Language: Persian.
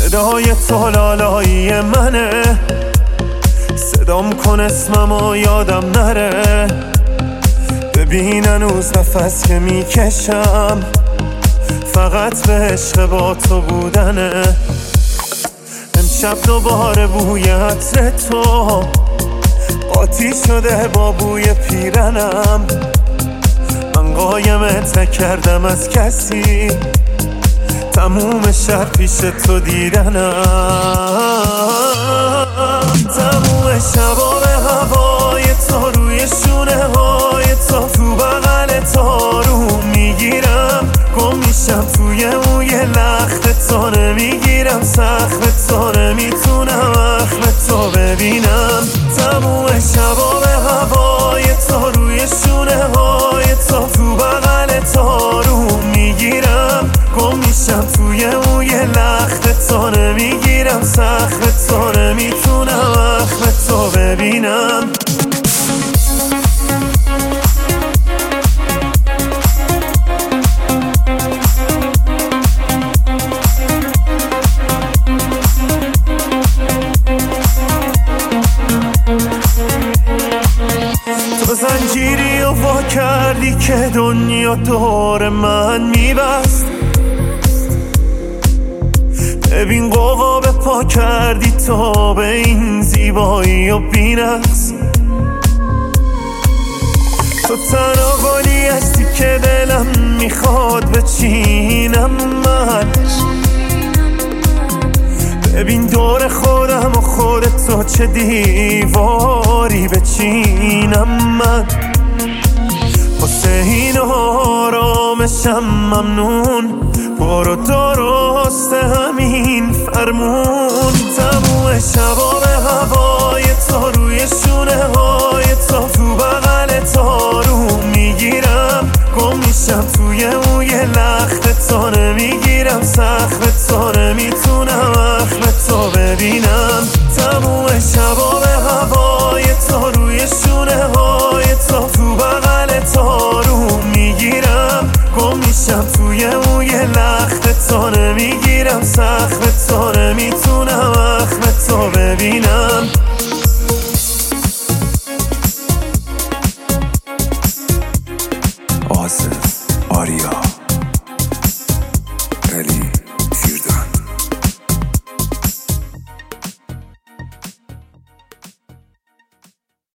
صدای تو لالایی منه، صدام کن اسممو یادم نره. ببین هنوز نفس که میکشم فقط به عشق با تو بودنه. امشب دوباره بوی عطر تو قاطی شده با بوی پیرنم. من قایمت نکردم از کسی، تموم شب پیش تو دیدنم. تموم شبا به هوای تو، روی شونه های تو بغل تو رو میگیرم. گم میشم توی موی لخت تو، نمیگیرم سخت تو، نمیتونم اخم تو ببینم. تموم شبا به هوای تو، روی شونه های تو بغل تو رو میگیرم. گم میشم توی موی لخت تو، نمیگیرم سخت تو، نمیتونم اخم تو ببینم. تو زنجیری و وا کردی که دنیا دور من میبست. ببین قوقا به پا کردی تا به این زیبایی و بی‌نقص. تو تنها گلی هستی که دلم میخواد بچینم من. ببین دور خودم و خودتو چه دیواری بچینم من. واسه این آرامشم ممنون، برو درست همین فرمون. تموم شبا به هوای تو، روی شونه های تو بغل تو رو میگیرم. گم میشم توی موی لخت تو، نمیگیرم سخت تو، نمیتونم اخم تو ببینم. تموم شبا به هوای تو، روی شونه های تو بغل تو رو میگیرم. گم میشم توی موی لخت تو، نمیگیرم سخت تو، نمیتونم اخم تو ببینم.